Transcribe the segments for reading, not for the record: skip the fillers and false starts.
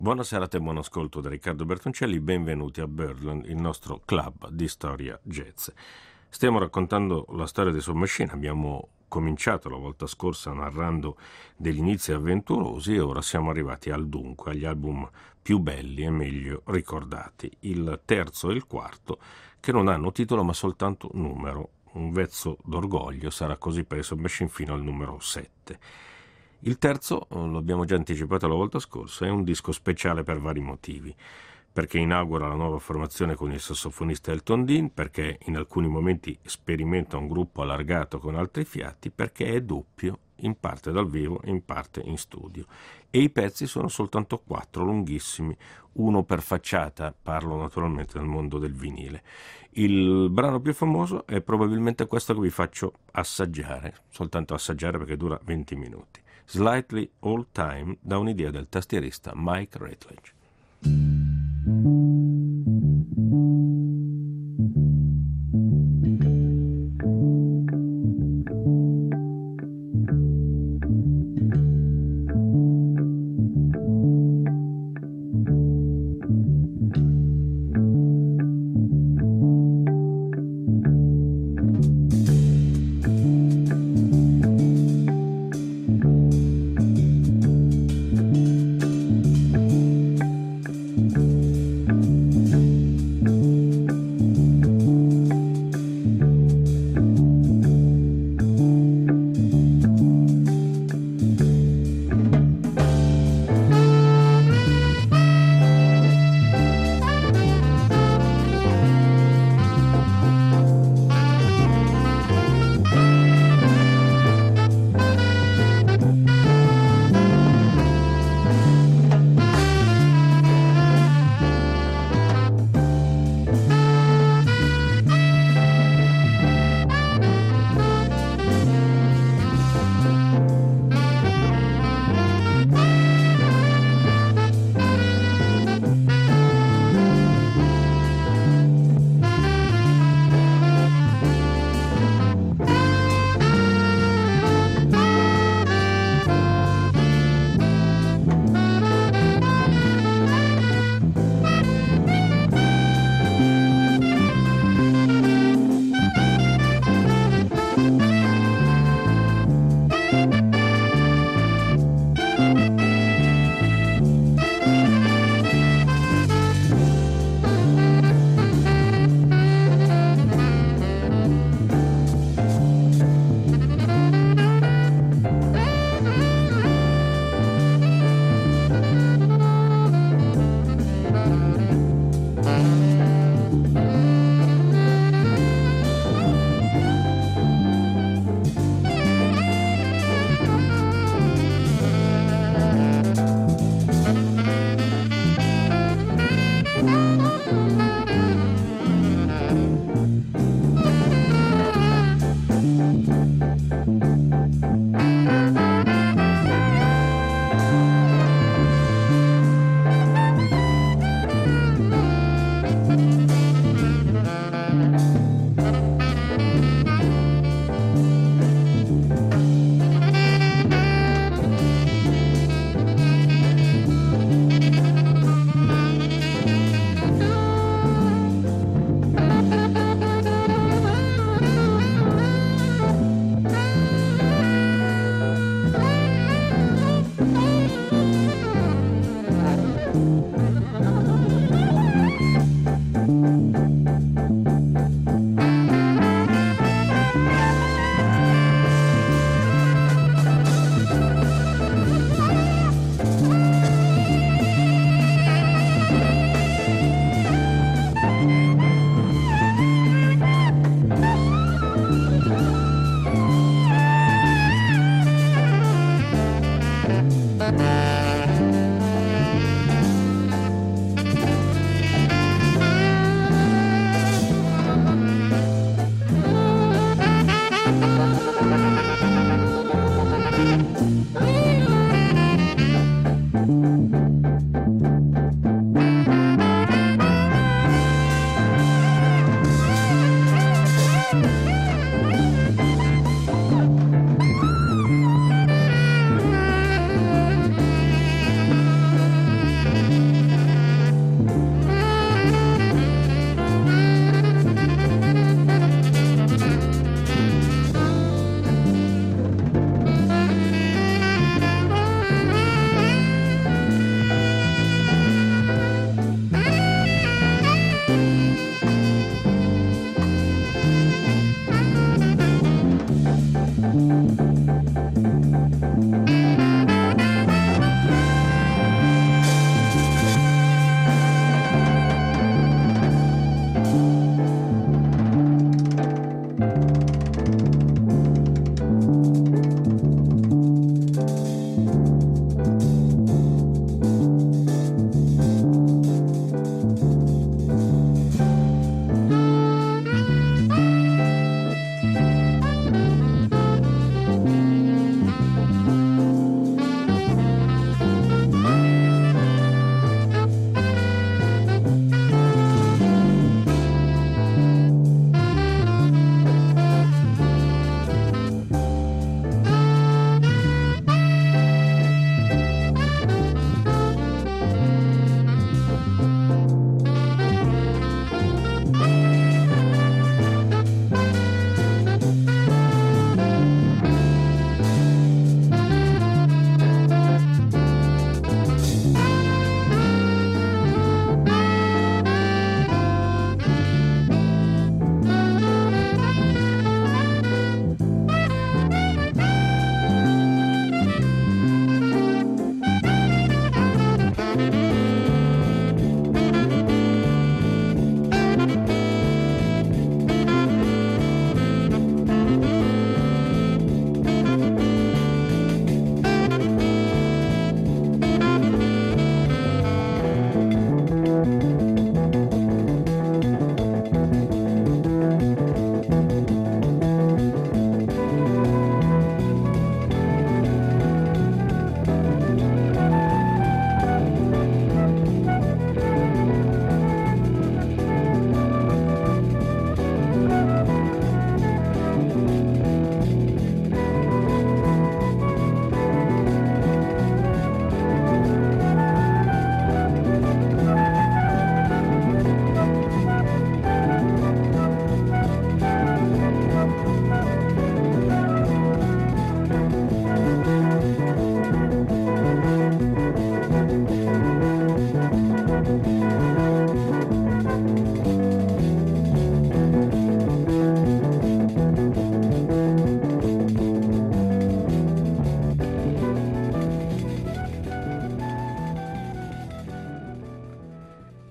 Buonasera a te, buon ascolto da Riccardo Bertoncelli, benvenuti a Birdland, il nostro club di storia jazz. Stiamo raccontando la storia dei Submachine, abbiamo cominciato la volta scorsa narrando degli inizi avventurosi e ora siamo arrivati al dunque, agli album più belli e meglio ricordati, il terzo e il quarto, che non hanno titolo ma soltanto numero. Un vezzo d'orgoglio sarà così per i Submachine fino al numero 7. Il terzo, lo abbiamo già anticipato la volta scorsa, è un disco speciale per vari motivi. Perché inaugura la nuova formazione con il sassofonista Elton Dean, perché in alcuni momenti sperimenta un gruppo allargato con altri fiati, perché è doppio, in parte dal vivo e in parte in studio. E i pezzi sono soltanto 4, lunghissimi, uno per facciata, parlo naturalmente del mondo del vinile. Il brano più famoso è probabilmente questo che vi faccio assaggiare, soltanto assaggiare perché dura 20 minuti. Slightly Old Time, da un'idea del tastierista Mike Ratledge.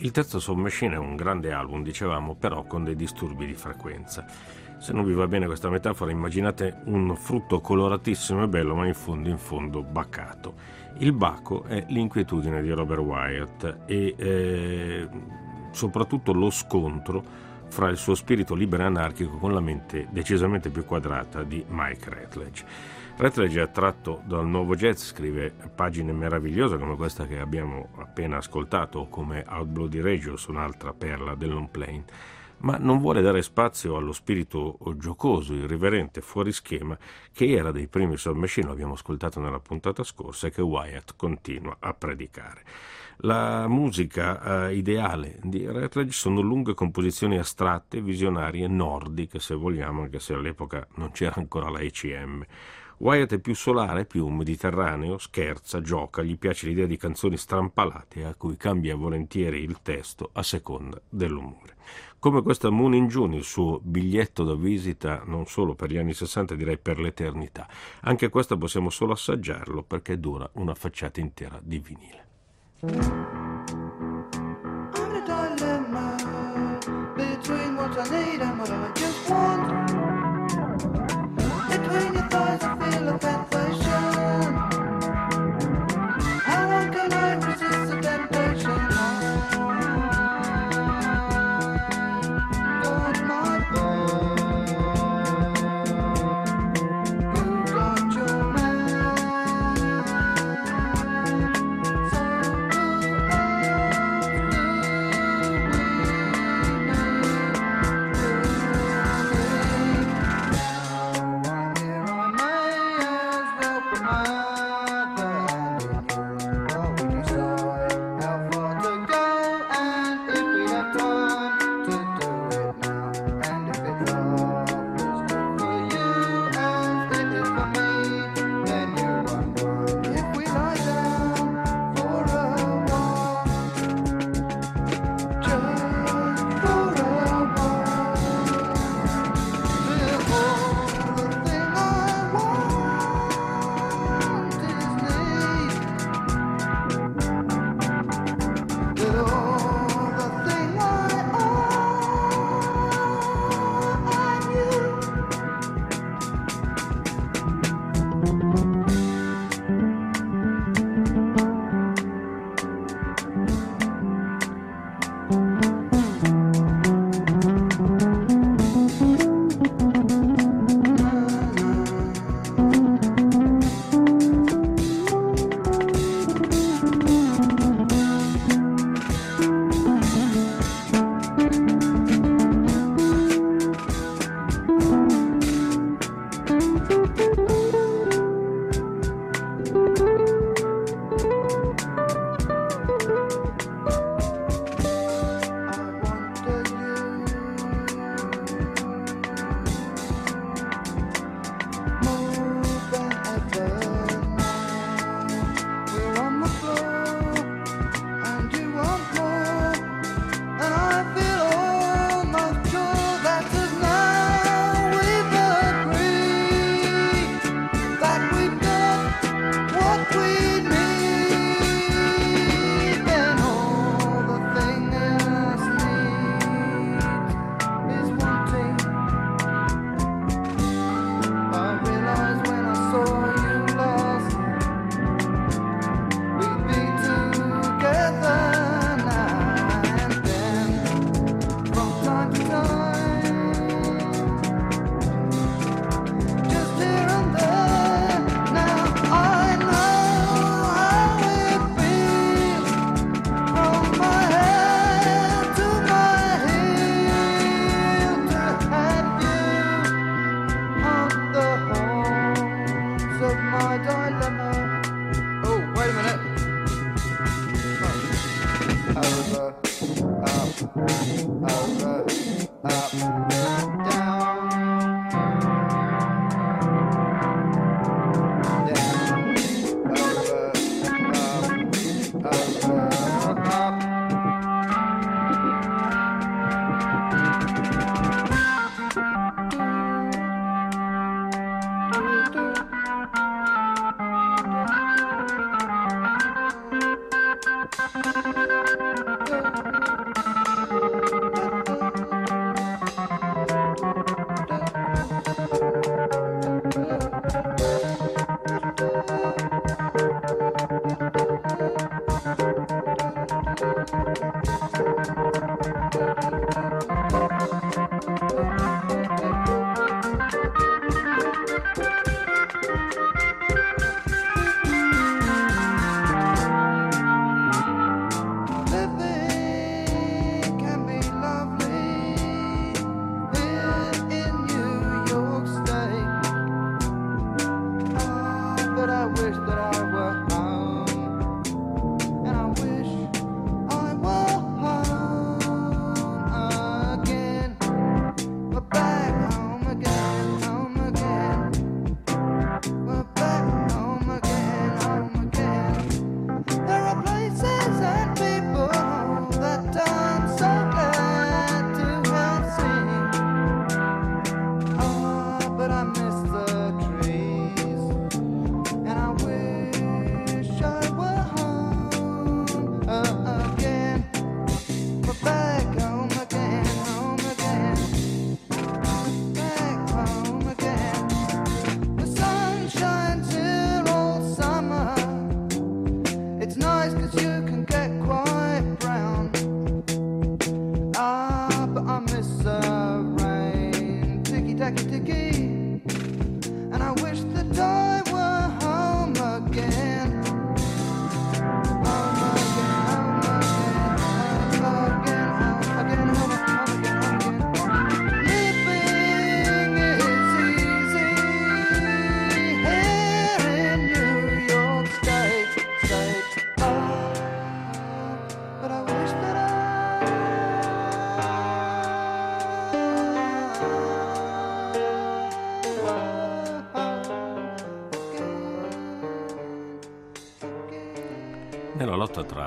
Il terzo Submachine è un grande album, dicevamo, però con dei disturbi di frequenza. Se non vi va bene questa metafora, immaginate un frutto coloratissimo e bello, ma in fondo bacato. Il baco è l'inquietudine di Robert Wyatt e soprattutto lo scontro fra il suo spirito libero e anarchico con la mente decisamente più quadrata di Mike Rutledge. Rutledge è attratto dal nuovo jazz, scrive pagine meravigliose come questa che abbiamo appena ascoltato o come Out Bloody Radius, un'altra perla del long playing, ma non vuole dare spazio allo spirito giocoso, irriverente, fuori schema che era dei primi Submachine, lo abbiamo ascoltato nella puntata scorsa, e che Wyatt continua a predicare. La musica ideale di Rutledge sono lunghe composizioni astratte, visionarie, nordiche se vogliamo, anche se all'epoca non c'era ancora la ECM. Wyatt è più solare, più mediterraneo, scherza, gioca, gli piace l'idea di canzoni strampalate a cui cambia volentieri il testo a seconda dell'umore. Come questa Moon in June, il suo biglietto da visita non solo per gli anni 60, direi per l'eternità. Anche questa possiamo solo assaggiarlo perché dura una facciata intera di vinile. I'm a dilemma between what I need and what I just want. Between your thighs I feel a temptation. How long can I resist the temptation? Got my bird. You got your man.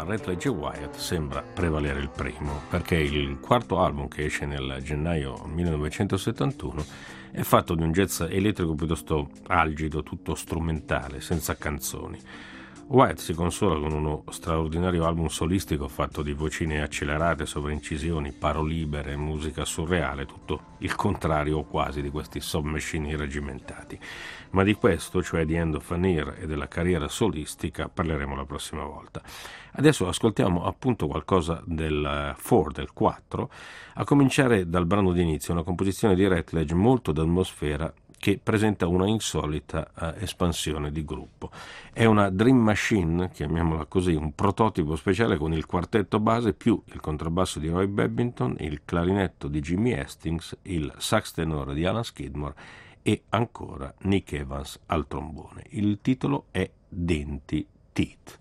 Rutledge e Wyatt sembra prevalere il primo, perché il quarto album, che esce nel gennaio 1971, è fatto di un jazz elettrico piuttosto algido, tutto strumentale, senza canzoni. Wyatt si consola con uno straordinario album solistico fatto di vocine accelerate, sovraincisioni, parolibere, musica surreale, tutto il contrario quasi di questi submachine irreggimentati. Ma di questo, cioè di End of an Era e della carriera solistica, parleremo la prossima volta. Adesso ascoltiamo appunto qualcosa del 4, del 4, a cominciare dal brano d'inizio, una composizione di Rutledge molto d'atmosfera che presenta una insolita espansione di gruppo. È una Dream Machine, chiamiamola così, un prototipo speciale con il quartetto base più il contrabbasso di Roy Babbington, il clarinetto di Jimmy Hastings, il sax tenore di Alan Skidmore e ancora Nick Evans al trombone. Il titolo è Denti Teeth.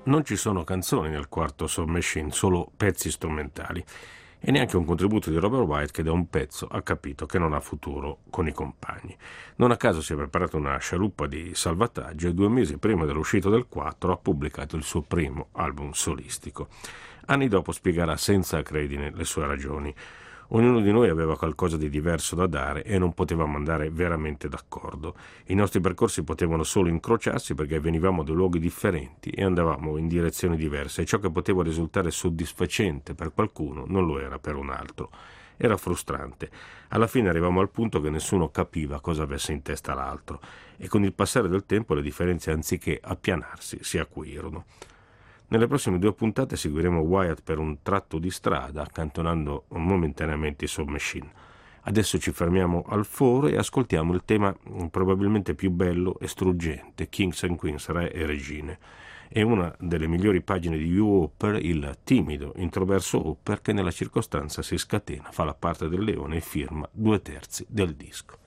Non ci sono canzoni nel quarto Submachine, solo pezzi strumentali. E neanche un contributo di Robert White, che da un pezzo ha capito che non ha futuro con i compagni. Non a caso si è preparato una scialuppa di salvataggio e 2 mesi prima dell'uscita del 4 ha pubblicato il suo primo album solistico. Anni dopo spiegherà senza acredine le sue ragioni. Ognuno di noi aveva qualcosa di diverso da dare e non potevamo andare veramente d'accordo. I nostri percorsi potevano solo incrociarsi perché venivamo da luoghi differenti e andavamo in direzioni diverse, e ciò che poteva risultare soddisfacente per qualcuno non lo era per un altro. Era frustrante. Alla fine arrivavamo al punto che nessuno capiva cosa avesse in testa l'altro, e con il passare del tempo le differenze, anziché appianarsi, si acuirono. Nelle prossime 2 puntate seguiremo Wyatt per un tratto di strada, accantonando momentaneamente i Submachine. Adesso ci fermiamo al foro e ascoltiamo il tema probabilmente più bello e struggente, Kings and Queens, re e regine. È una delle migliori pagine di Hugh Hopper, il timido, introverso Hopper, che nella circostanza si scatena, fa la parte del leone e firma 2/3 del disco.